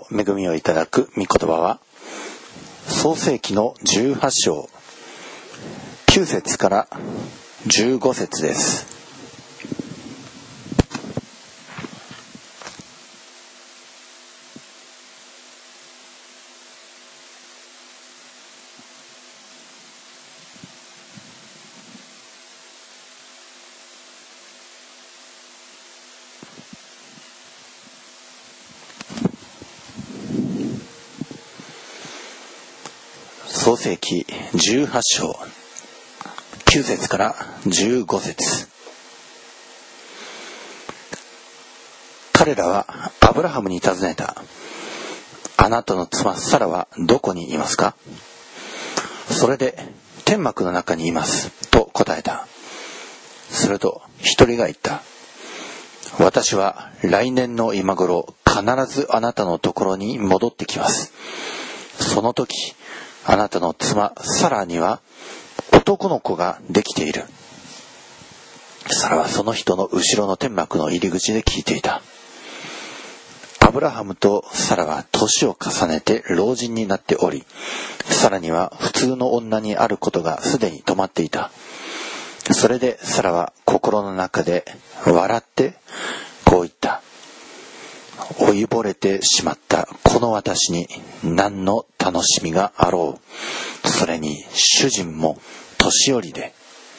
恵みをいただく御言葉は創世記の18章9節から15節です。創世記18章9節から15節。彼らはアブラハムに尋ねた。あなたの妻サラはどこにいますか？それで天幕の中にいますと答えた。すると一人が言った。私は来年の今頃必ずあなたのところに戻ってきます。その時あなたの妻サラには男の子ができている。サラはその人の後ろの天幕の入り口で聞いていた。アブラハムとサラは年を重ねて老人になっており、サラには普通の女にあることがすでに止まっていた。それでサラは心の中で笑ってこう言った。老いぼれてしまったこの私に何の楽しみがあろう。それに主人も年寄りで。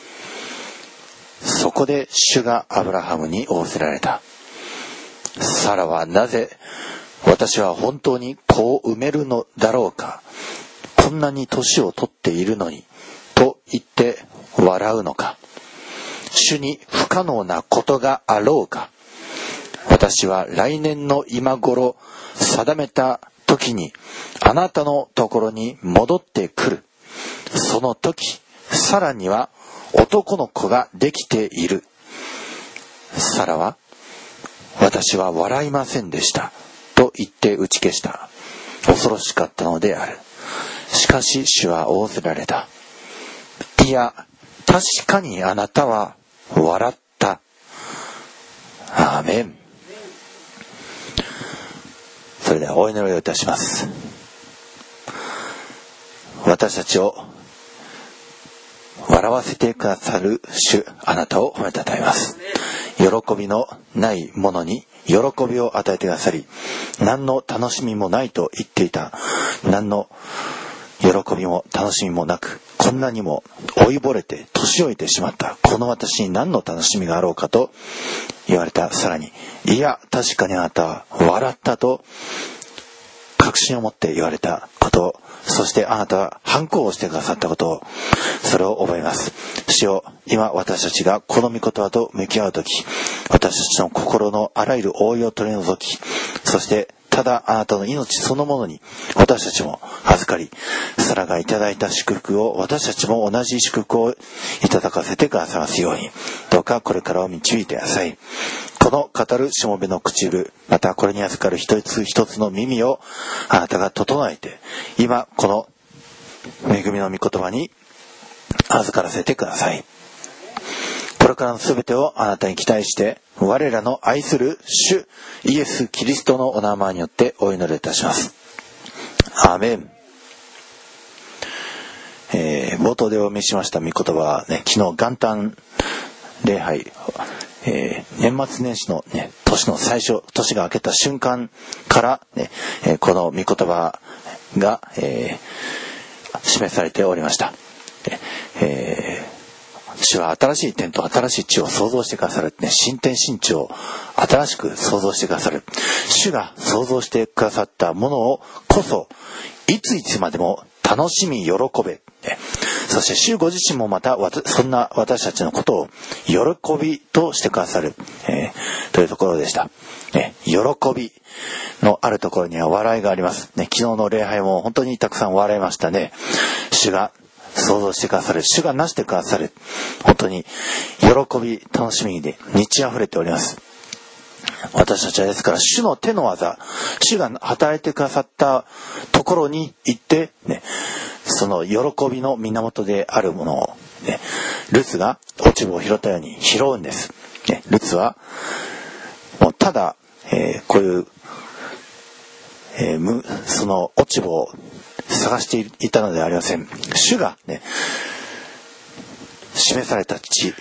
そこで主がアブラハムに仰せられた。サラはなぜ私は本当に子を産めるのだろうか。こんなに年を取っているのにと言って笑うのか。主に不可能なことがあろうか。私は来年の今頃定めた時にあなたのところに戻ってくる。その時サラには男の子ができている。サラは私は笑いませんでしたと言って打ち消した。恐ろしかったのである。しかし主は仰せられた。いや確かにあなたは笑った。アーメン。それではお祈りをいたします。私たちを笑わせてくださる主、あなたを褒めたたえます。喜びのないものに喜びを与えてくださり、何の楽しみもないと言っていた。何の喜びも楽しみもなく、こんなにも老いぼれて年老いてしまったこの私に何の楽しみがあろうかと言われた。さらに、いや確かにあなたは笑ったと確信を持って言われたことを、そしてあなたは反抗をしてくださったことを、それを覚えます。主よ、今私たちがこの御言葉と向き合うとき、私たちの心のあらゆる覆いを取り除き、そしてただあなたの命そのものに私たちも預かり、サラがいただいた祝福を私たちも同じ祝福をいただかせてくださいますように、どうかこれからを導いてください。この語るしもべの唇、またこれに預かる一つ一つの耳をあなたが整えて、今この恵みの御言葉に預からせてください。これからのすべてをあなたに期待して、我らの愛する主イエス・キリストのお名前によってお祈りいたします。アーメン。冒頭でお見せしました御言葉はね、昨日元旦礼拝、年末年始のね、年の最初、年が明けた瞬間からね、この御言葉が、示されておりました。主は新しい天と新しい地を創造してくださる、ね、新天新地を新しく創造してくださる。主が創造してくださったものをこそいついつまでも楽しみ喜べ、ね、そして主ご自身もまたそんな私たちのことを喜びとしてくださる、というところでした、ね、喜びのあるところには笑いがあります、ね、昨日の礼拝も本当にたくさん笑いましたね。主が創造してくださる、主がなしてくださる、本当に喜び楽しみで満ち溢れております。私たちはですから主の手の技、主が働いてくださったところに行って、ね、その喜びの源であるものを、ね、ルツが落ち葉を拾ったように拾うんです、ね、ルツはもうただ、こういう、 その落ち葉を探していたのではありません。主がね、示された地、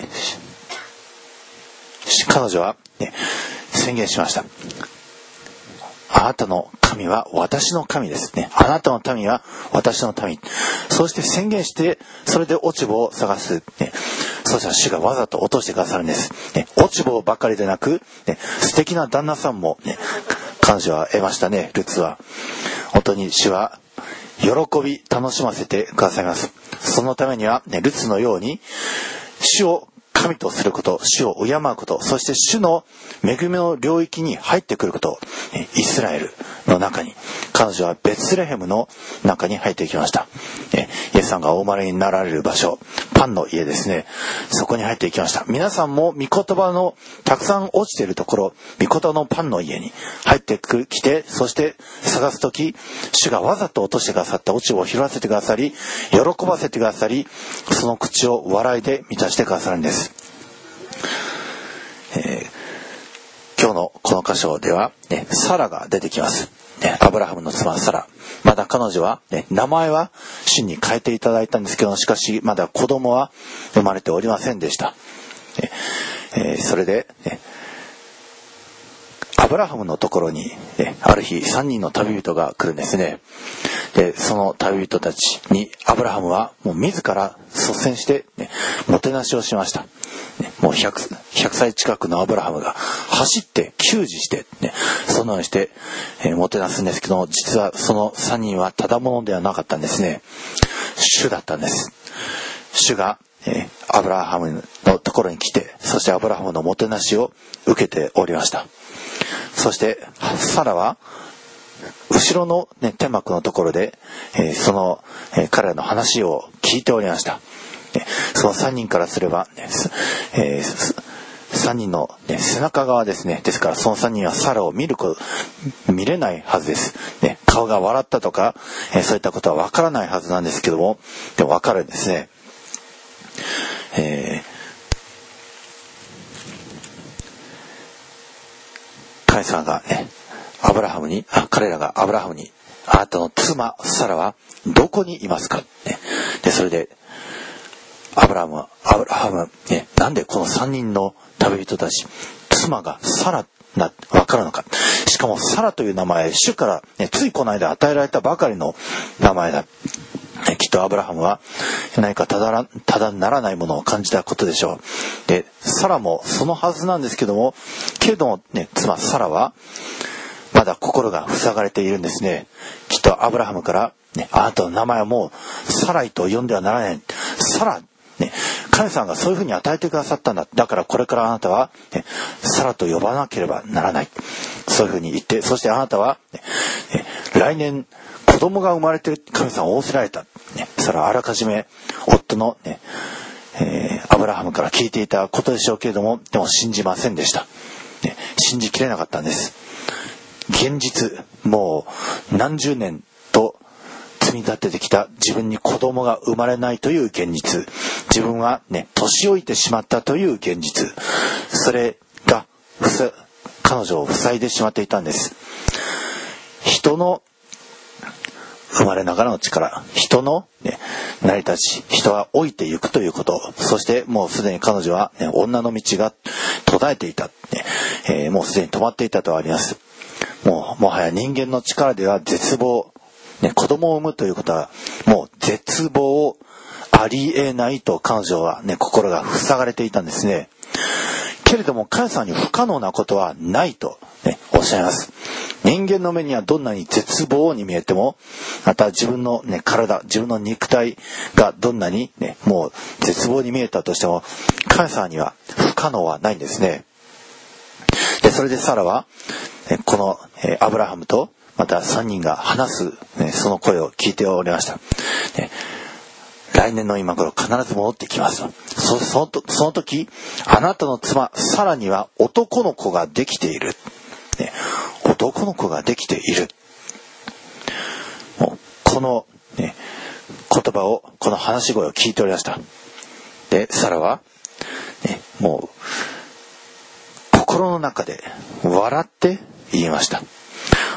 彼女は、ね、宣言しました。あなたの神は私の神ですね。あなたの民は私の民。そうして宣言して、それで落ち葉を探す。ね、そうしたら主がわざと落としてくださるんです。ね、落ち葉ばかりでなく、ね、素敵な旦那さんも、ね、彼女は得ましたね。ルツは。本当に主は喜び楽しませてくださいます。そのためには、ね、ルツのように主を神とすること、主を敬うこと、そして主の恵みの領域に入ってくること、イスラエルの中に、彼女はベツレヘムの中に入っていきました。イエスさんがお生まれになられる場所、パンの家ですね。そこに入っていきました。皆さんも御言葉のたくさん落ちているところ、御言葉のパンの家に入ってきて、そして探すとき、主がわざと落としてくださった落ち葉を拾わせてくださり、喜ばせてくださり、その口を笑いで満たしてくださるんです。今日のこの箇所では、ね、サラが出てきます、ね、アブラハムの妻サラ。まだ彼女は、ね、名前は主に変えていただいたんですけど、しかしまだ子供は生まれておりませんでした。それで、ね、アブラハムのところに、ある日3人の旅人が来るんですね。でその旅人たちにアブラハムはもう自ら率先して、ね、もてなしをしました。もう 100歳近くのアブラハムが走って給仕して、ね、そのようにして、もてなすんですけども、実はその3人はただものではなかったんですね。主だったんです。主が、アブラハムのところに来て、そしてアブラハムのもてなしを受けておりました。そしてサラは後ろの、ね、天幕のところで、その、彼らの話を聞いておりました。その3人からすれば、ね、3人の、ね、背中側ですね。ですからその3人はサラを見れないはずです、ね、顔が笑ったとか、そういったことはわからないはずなんですけども、でもわかるんですね。神様がね、彼らがアブラハムに、あなたの妻サラはどこにいますか、ね、でそれでアブラハム、ね、なんでこの3人の旅人たち妻がサラだ分かるのか。しかもサラという名前、主から、ね、ついこの間与えられたばかりの名前だ。きっとアブラハムは何かただならないものを感じたことでしょう。でサラもそのはずなんですけども、けれども、ね、妻サラはまだ心が塞がれているんですね。きっとアブラハムから、ね、あなたの名前はもうサライと呼んではならない。サラ、ね、神様がそういうふうに与えてくださったんだ。だからこれからあなたは、ね、サラと呼ばなければならない。そういうふうに言って、そしてあなたは、ね、来年子供が生まれて神様を仰せられた。ね、それはあらかじめ夫の、ね、アブラハムから聞いていたことでしょうけれども、でも信じませんでした。ね、信じきれなかったんです。現実、もう何十年と積み立ててきた自分に子供が生まれないという現実、自分はね、年老いてしまったという現実、それが彼女を塞いでしまっていたんです。人の生まれながらの力、人の、ね、成り立ち、人は老いていくということ、そしてもうすでに彼女は、ね、女の道が途絶えていた、ね、もうすでに止まっていたとあります。もはや人間の力では絶望、ね、子供を産むということはもう絶望ありえないと彼女は、ね、心が塞がれていたんですね。けれども神様に不可能なことはないと、ね、おっしゃいます。人間の目にはどんなに絶望に見えても、また自分の、ね、体、自分の肉体がどんなに、ね、もう絶望に見えたとしても、神様には不可能はないんですね。でそれでサラはこのアブラハムとまた3人が話す、ね、その声を聞いておりました、ね、来年の今頃必ず戻ってきますと。その時あなたの妻サラには男の子ができている、ね、男の子ができている。もうこの、ね、言葉を、この話し声を聞いておりました。でサラは、ね、もう心の中で笑って言いました。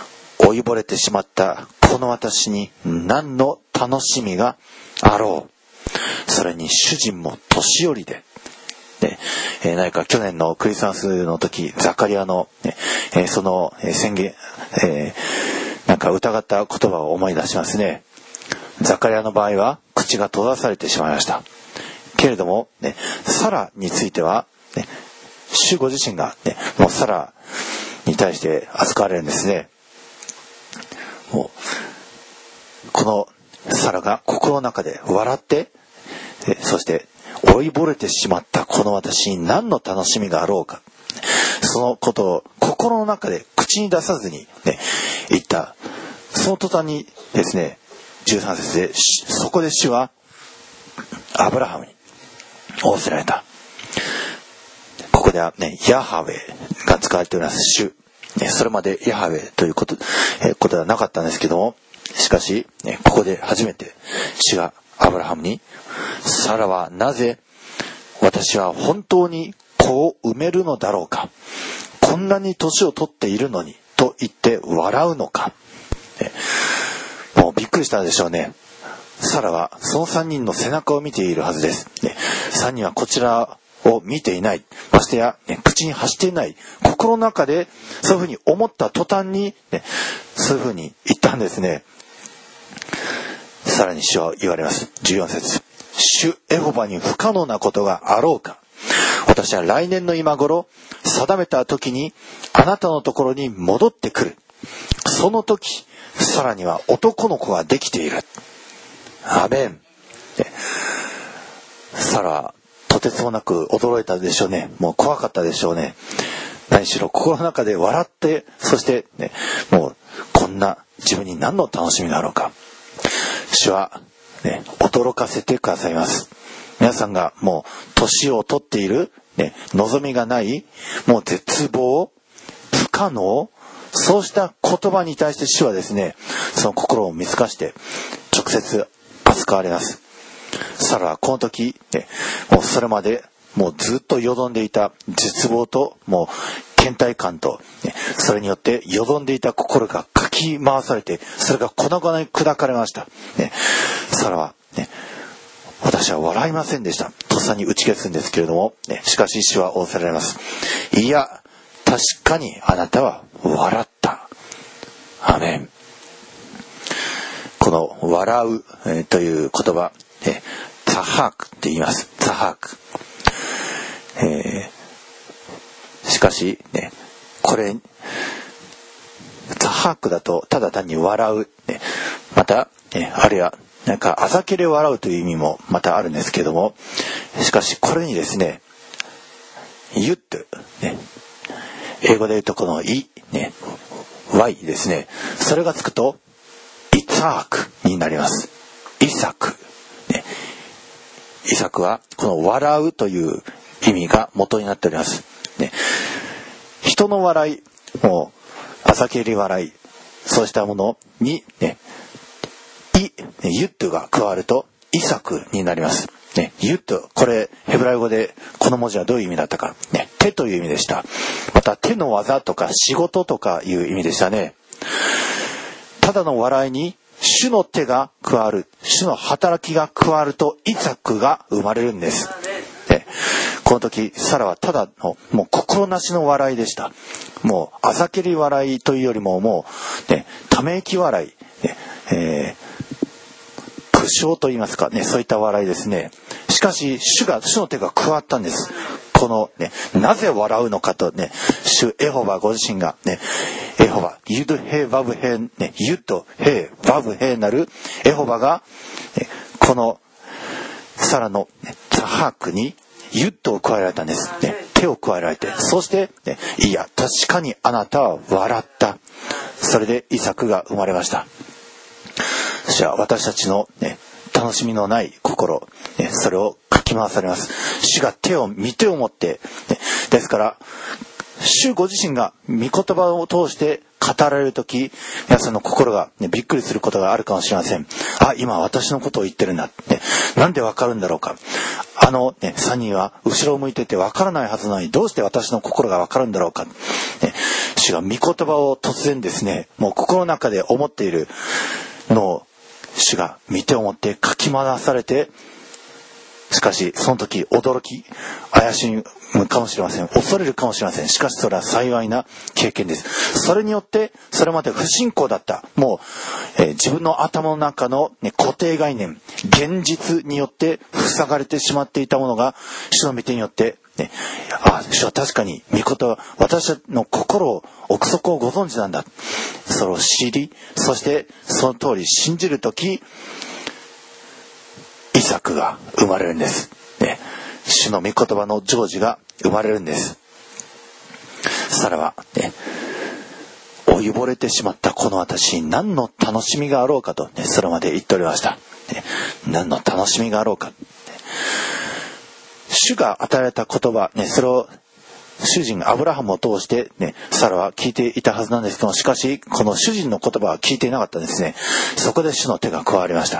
老いぼれてしまったこの私に何の楽しみがあろう。それに主人も年寄りで、何か去年のクリスマスの時、ザカリアの、その宣言、なんか疑った言葉を思い出しますね。ザカリアの場合は口が閉ざされてしまいました。けれども、サラについては、主ご自身が、もうサラに対して扱われるんですね。もうこのサラが心の中で笑って、そして老いぼれてしまったこの私に何の楽しみがあろうか、そのことを心の中で口に出さずに、言った。その途端にですね、13節でそこで主はアブラハムに仰せられた。ここではヤハウェが使われております。主、それまでヤハウェということではなかったんですけども、しかしここで初めて主がアブラハムに、サラはなぜ私は本当に子を産めるのだろうか、こんなに年を取っているのにと言って笑うのか。もうびっくりしたでしょうね。サラはその3人の背中を見ているはずです。3人はこちらを見ていない。ましてや、口に発していない。心の中でそういうふうに思った途端に、そういうふうに言ったんですね。さらに主は言われます。14節。主エホバに不可能なことがあろうか。私は来年の今頃、定めた時にあなたのところに戻ってくる。その時、サラには男の子ができている。アメン。サラ、とてつもなく驚いたでしょうね。もう怖かったでしょうね。何しろ心の中で笑って、そして、もうこんな自分に何の楽しみがあろうか。主は、驚かせてくださいます。皆さんがもう年を取っている、望みがない、もう絶望、不可能、そうした言葉に対して主はですね、その心を見透かして直接扱われます。サラはこの時、もうそれまでもうずっとよどんでいた絶望と、もう倦怠感と、それによってよどんでいた心がかき回されて、それが粉々に砕かれました。サラは、私は笑いませんでした。とっさに打ち消すんですけれども、しかし主は仰せられます。いや、確かにあなたは笑った。アメン。この笑う、という言葉、ツァハークって言います。ツァハーク。しかし、これ、ツァハークだとただ単に笑う。また、あるいは、なんかあざけで笑うという意味もまたあるんですけども、しかしこれにですね、ユッと、英語で言うとこのイ、Y ですね。それがつくと、イツァークになります。イサク。イサクは、この笑うという意味が元になっております。人の笑い、もう、あざけり笑い、そうしたものに、ユットが加わると、イサクになります。ユット、これ、ヘブライ語でこの文字はどういう意味だったか。手という意味でした。また、手の技とか仕事とかいう意味でしたね。ただの笑いに、主の手が加わる、主の働きが加わると、イサクが生まれるんです。この時、サラはただの、もう心なしの笑いでした。もう、あざけり笑いというよりも、もう、ため息笑い、苦笑と言いますかね、そういった笑いですね。しかし主の手が加わったんです。このなぜ笑うのかと主エホバご自身がエホバユドヘバブヘユドヘバブヘなるエホバがこのサラのツァハークにユッドを加えられたんです。手を加えられて、そしていや確かにあなたは笑った。それでイサクが生まれました。主は私たちの、楽しみのない心、それをかき回されます。主が手を持って、ですから主ご自身が御言葉を通して語られるとき、皆さんの心が、びっくりすることがあるかもしれません。あ、今私のことを言ってるんだ。なんでわかるんだろうか。3人は後ろを向いててわからないはずなのに、どうして私の心がわかるんだろうか。 主が御言葉を突然ですね、もう心の中で思っているのを主が見て思ってかき回されて、しかしその時驚き怪しむかもしれません。恐れるかもしれません。しかしそれは幸いな経験です。それによってそれまで不信仰だったもう、自分の頭の中の、固定概念現実によって塞がれてしまっていたものが主の御手によって主は確かに御言葉、私の心奥底をご存知なんだ。それを知り、そしてその通り信じるとき、イサクが生まれるんです。主の御言葉の成就が生まれるんです。サラは、老いぼれてしまったこの私に何の楽しみがあろうかと、それまで言っておりました。何の楽しみがあろうか。主が与えられた言葉、それを主人アブラハムを通して、サラは聞いていたはずなんですけど、しかしこの主人の言葉は聞いていなかったんですね。そこで主の手が加わりました。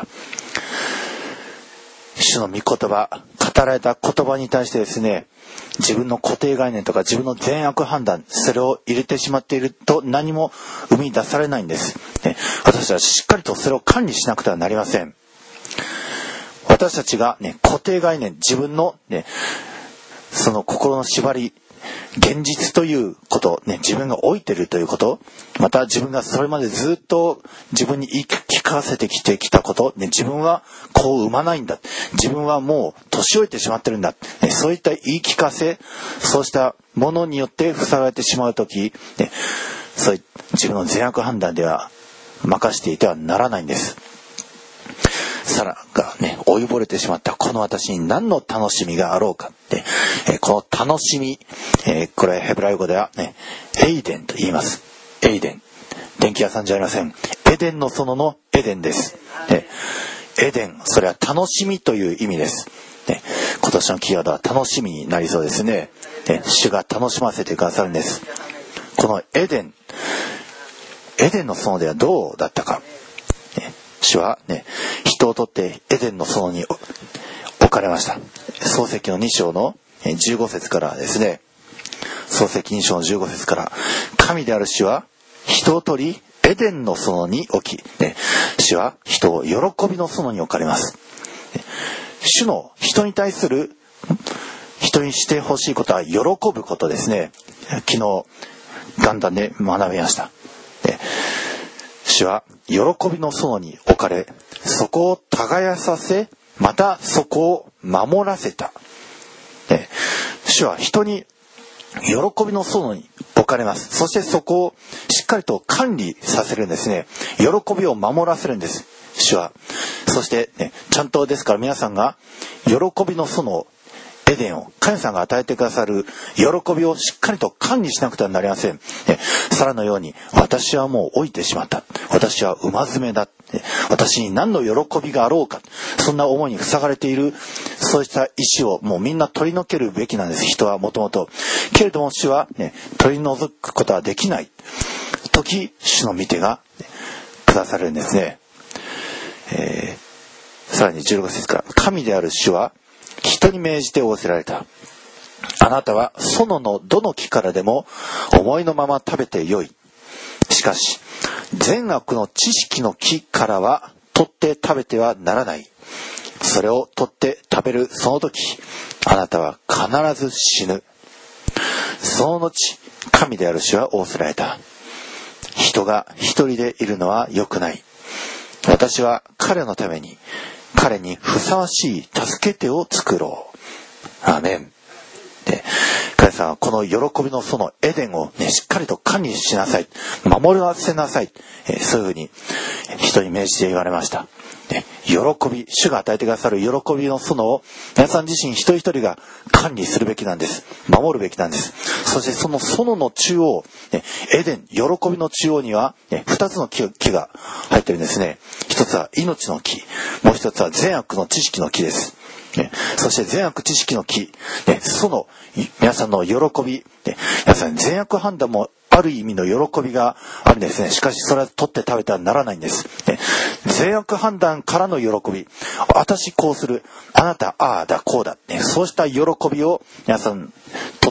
主の御言葉、語られた言葉に対してですね、自分の固定概念とか自分の善悪判断、それを入れてしまっていると何も生み出されないんです。私たちはしっかりとそれを管理しなくてはなりません。私たちが、固定概念、自分の、その心の縛り、現実ということ、自分が老いているということ、また自分がそれまでずっと自分に言い聞かせてきたこと、自分はこう産まないんだ、自分はもう年老いてしまってるんだ、そういった言い聞かせ、そうしたものによって塞がれてしまうとき、そういう自分の善悪判断では任していてはならないんです。サラが老いぼれてしまったこの私に何の楽しみがあろうかって、この楽しみ、これヘブライ語ではエイデンと言います。エイデン、電気屋さんじゃありません。エデンの園のエデンです。エデン、それは楽しみという意味です。今年のキーワードは楽しみになりそうですね。主が楽しませてくださるんです。このエデンの園ではどうだったか。主は人を取ってエデンの園に置かれました。創世記の2章の15節からですね。創世記2章の15節から、神である主は人を取りエデンの園に置き、主は人を喜びの園に置かれます。主の人に対する、人にしてほしいことは喜ぶことですね。昨日元旦で学びました。主は喜びの園に置かれ、そこを耕させ、またそこを守らせた。主は人に喜びの園に置かれます。そしてそこをしっかりと管理させるんですね。喜びを守らせるんです、主は。そして、ちゃんとですから皆さんが喜びの園、エデンを神様が与えてくださる喜びをしっかりと管理しなくてはなりません。サラのように、私はもう老いてしまった、私は馬詰めだ、私に何の喜びがあろうか、そんな思いに塞がれている、そうした意志をもうみんな取り除けるべきなんです。人はもともと。けれども主は、取り除くことはできない時、主の御手が下されるんですね。さらに16節から、神である主は人に命じて仰せられた。あなたは園のどの木からでも思いのまま食べてよい。しかし善悪の知識の木からは取って食べてはならない。それを取って食べるその時、あなたは必ず死ぬ。その後、神である主は仰せられた。人が一人でいるのは良くない。私は彼のために、彼にふさわしい助け手を作ろう。アーメン。神様はこの喜びのそのエデンを、しっかりと管理しなさい、守らせなさい、そういうふうに人に命じて言われました。喜び、主が与えてくださる喜びの園を皆さん自身一人一人が管理するべきなんです。守るべきなんです。そしてその園の中央、エデン、喜びの中央には2つの木が入ってるんですね。一つは命の木、もう一つは善悪の知識の木です。そして善悪知識の木、その皆さんの喜び、皆さん善悪判断もある意味の喜びがあるんですね。しかしそれは取って食べてはならないんです。善悪判断からの喜び、私こうする、あなたああだこうだ、そうした喜びを皆さん取っ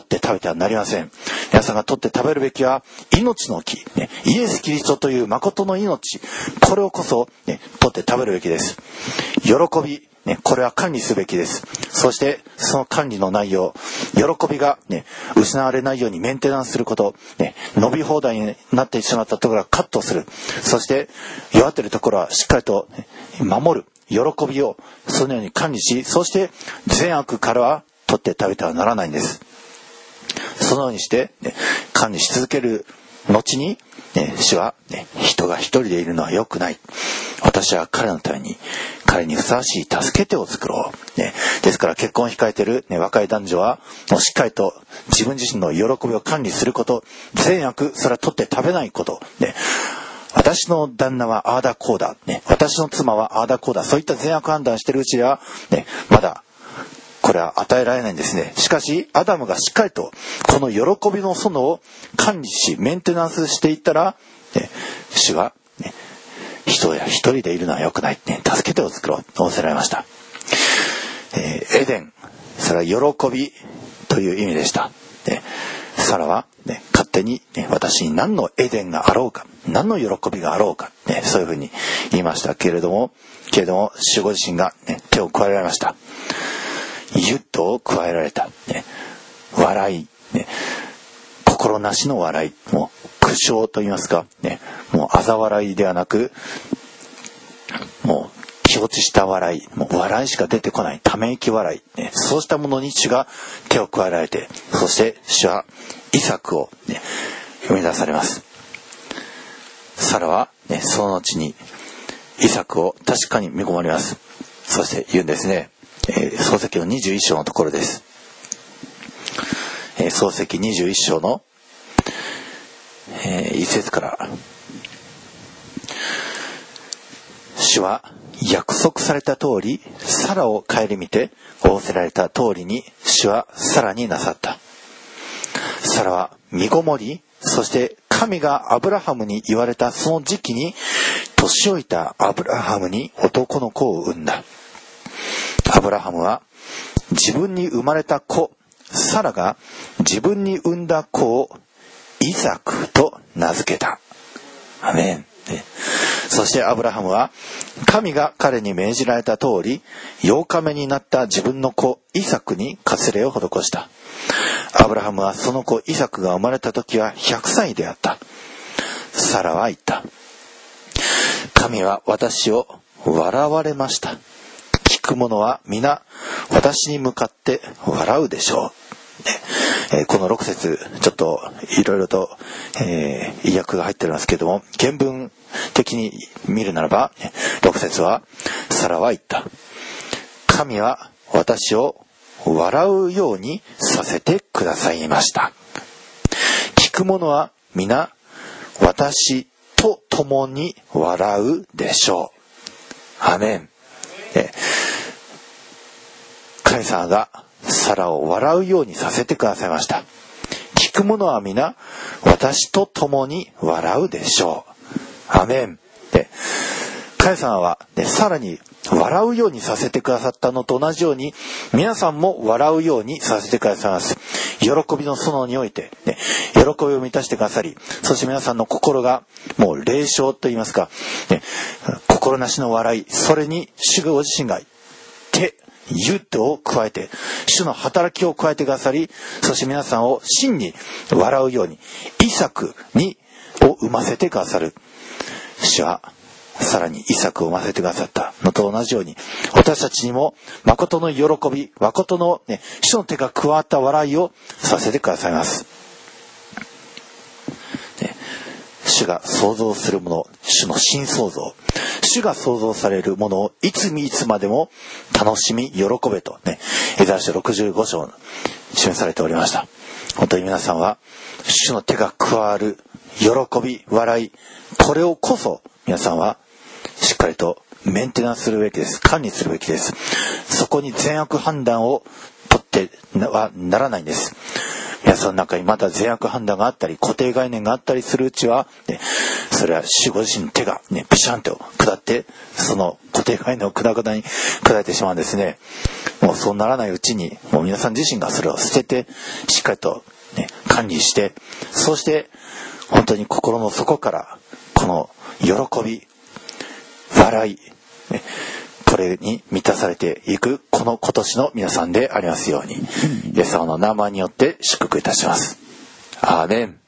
って食べてはなりません。皆さんが取って食べるべきは命の木、イエス・キリストという誠の命、これをこそ、取って食べるべきです。喜び、これは管理すべきです。そしてその管理の内容、喜びが、失われないようにメンテナンスすること、伸び放題になってしまったところはカットする。そして弱っているところはしっかりと守る。喜びをそのように管理し、そして善悪からは取って食べてはならないんです。そのようにして、管理し続ける後に、主は、人が一人でいるのは良くない。私は彼のために、彼にふさわしい助け手を作ろう。ですから結婚を控えている、若い男女は、もうしっかりと自分自身の喜びを管理すること、善悪、それは取って食べないこと。私の旦那はああだこうだ、私の妻はああだこうだ、そういった善悪判断しているうちでは、まだこれは与えられないんですね。しかしアダムがしっかりとこの喜びの園を管理しメンテナンスしていったら、主は、人や一人でいるのは良くない、助け手を作ろうと仰せられました。エデン、それは喜びという意味でした。サラは、勝手に、私に何のエデンがあろうか、何の喜びがあろうか、そういうふうに言いましたけれども、主ご自身が、手を加えられました。ゆっと加えられた、笑い、心なしの笑い、もう苦笑と言いますか、もう嘲笑いではなく、もう気落ちした笑い、もう笑いしか出てこないため息笑い、そうしたものに主が手を加えられて、そして主はイサクを、生み出されます。サラは、その後にイサクを確かに見込まれます。そして言うんですね。創世記の21章のところです。創世記21章の、1節から、主は約束された通りサラを顧みて仰せられた通りに主はサラになさった。サラは身ごもり、そして神がアブラハムに言われたその時期に年老いたアブラハムに男の子を産んだ。アブラハムは自分に生まれた子、サラが自分に産んだ子をイサクと名付けた。アメン。そしてアブラハムは神が彼に命じられた通り8日目になった自分の子イサクに割礼を施した。アブラハムはその子イサクが生まれた時は100歳であった。サラは言った。神は私を笑われました。聞く者は皆私に向かって笑うでしょう。この6節ちょっといろいろと、意訳が入っておりますけれども、原文的に見るならば6節はサラは言った。神は私を笑うようにさせてくださいました。聞く者は皆私と共に笑うでしょう。アメン。神様がサラを笑うようにさせてくださいました。聞く者は皆私と共に笑うでしょう。アメン。神様は、さらに笑うようにさせてくださったのと同じように皆さんも笑うようにさせてくださいます。喜びの園において、喜びを満たしてくださり、そして皆さんの心がもう霊笑と言いますか、心なしの笑い、それに主ご自身がゆっとを加えて主の働きを加えてくださり、そして皆さんを真に笑うようにイサクを生ませてくださる。主はさらにイサクを生ませてくださったのと同じように私たちにも誠の喜び、誠の、主の手が加わった笑いをさせてくださいます。主が創造するもの、主の新創造、主が創造されるものをいつまでも楽しみ喜べとエザヤ書65章に示されておりました。本当に皆さんは主の手が加わる喜び、笑い、これをこそ皆さんはしっかりとメンテナンスするべきです。管理するべきです。そこに善悪判断を取ってはならないんです。皆さんの中にまだ善悪判断があったり固定概念があったりするうちは、 それは主ご自身の手がね、プシャンと下って、その固定概念をくだくだに砕いてしまうんですね。もうそうならないうちに、もう皆さん自身がそれを捨てて、しっかりとね、管理して、そして本当に心の底からこの喜び、笑い、ね、これに満たされていくこの今年の皆さんでありますように、イエス様の名前によって祝福いたします。アーメン。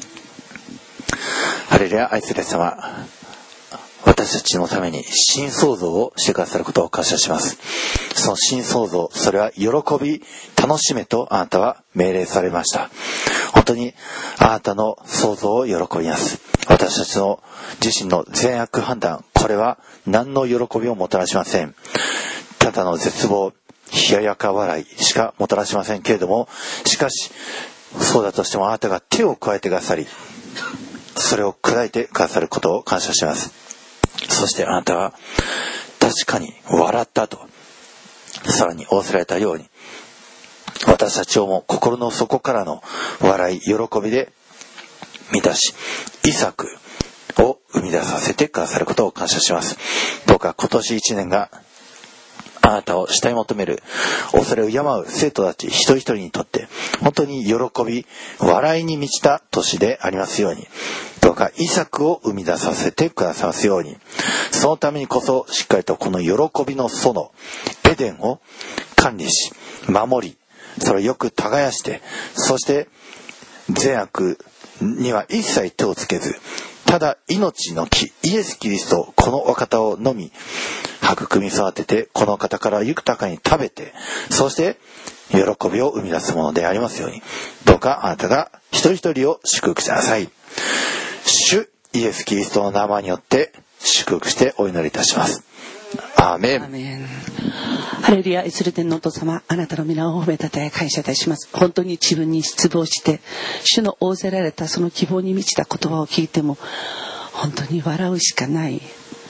ハレルヤ。愛するイエス様、私たちのために新創造をしてくださることを感謝します。その新創造、それは喜び楽しめとあなたは命令されました。本当にあなたの創造を喜びます。私たちの自身の善悪判断、これは何の喜びをもたらしません。ただの絶望、冷ややか笑いしかもたらしませんけれども、しかしそうだとしてもあなたが手を加えてくださり、それを砕いてくださることを感謝します。そしてあなたは確かに笑ったとさらに仰せられたように、私たちをも心の底からの笑い喜びで満たし、イサクを生み出させてくださることを感謝します。どうか今年1年があなたを慕い求める、恐れを敬う生徒たち一人一人にとって本当に喜び笑いに満ちた年でありますように、どうかイサクを生み出させてくださいますように、そのためにこそしっかりとこの喜びの園エデンを管理し守り、それをよく耕して、そして善悪には一切手をつけず、ただ命の木イエス・キリスト、このお方をのみ育み育てて、この方から豊かに食べて、そして喜びを生み出すものでありますように、どうかあなたが一人一人を祝福してください。主イエス・キリストの名前によって祝福してお祈りいたします。アーメン。 アーメン。ハレルヤ。愛する天のお父様、あなたの皆を褒めたたえ感謝いたします。本当に自分に失望して主の仰せられたその希望に満ちた言葉を聞いても本当に笑うしかない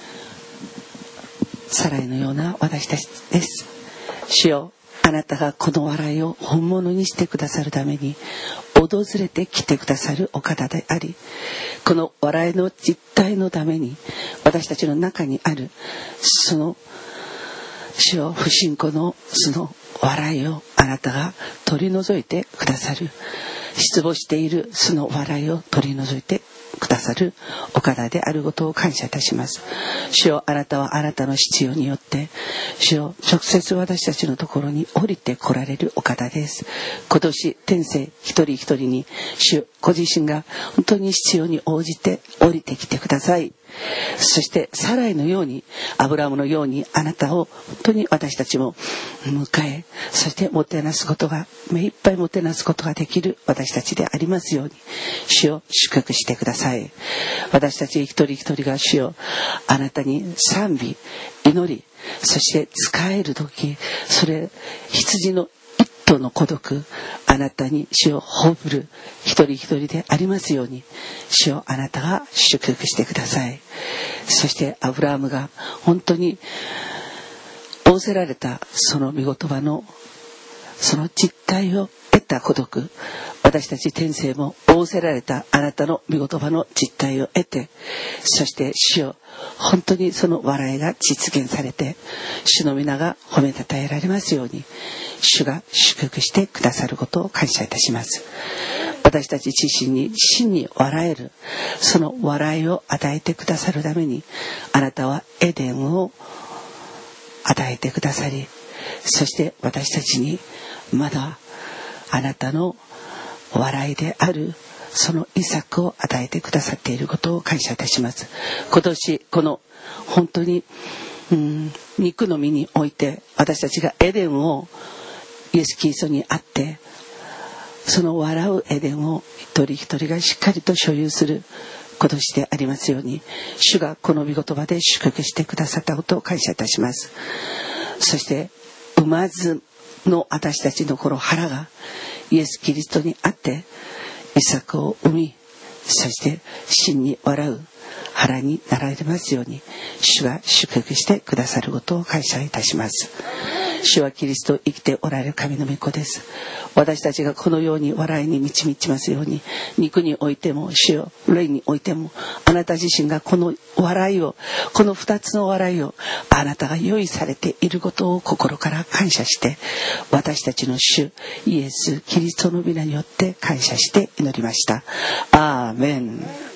サライのような私たちです。主よ、あなたがこの笑いを本物にしてくださるために訪れてきてくださるお方であり、この笑いの実態のために私たちの中にあるその主よ、不信仰のその笑いをあなたが取り除いてくださる、失望しているその笑いを取り除いてくださるお方であることを感謝いたします。主よ、あなたはあなたの必要によって主よ、直接私たちのところに降りて来られるお方です。今年天性一人一人に主ご自身が本当に必要に応じて降りてきてください。そしてサライのように、アブラムのようにあなたを本当に私たちも迎え、そしてもてなすことが、目いっぱいもてなすことができる私たちでありますように、主を祝福してください。私たち一人一人が主をあなたに賛美祈り、そして使える時、それ羊の一頭の孤独、あなたに主を褒める一人一人でありますように、主をあなたが祝福してください。そしてアブラハムが本当に仰せられたその御言葉のその実態を得た孤独、私たち天性も仰せられたあなたの御言葉の実態を得て、そして主よ、本当にその笑いが実現されて主の皆が褒めたたえられますように、主が祝福してくださることを感謝いたします。私たち自身に真に笑えるその笑いを与えてくださるために、あなたはエデンを与えてくださり、そして私たちにまだあなたの笑いであるそのイサクを与えてくださっていることを感謝いたします。今年この本当に肉の実において、私たちがエデンをイエス・キリストにあって、その笑うエデンを一人一人がしっかりと所有する今年でありますように、主がこの御言葉で祝福してくださったことを感謝いたします。そして産まずの私たちのこの腹がイエス・キリストにあってイサクを産み、そして真に笑う腹になられますように、主が祝福してくださることを感謝いたします。 主はキリスト生きておられる神の御子です。私たちがこのように笑いに満ち満ちますように、肉においても主よ、霊においても、あなた自身がこの笑いを、この2つの笑いをあなたが用意されていることを心から感謝して、私たちの主イエス・キリストの皆によって感謝して祈りました。アーメン。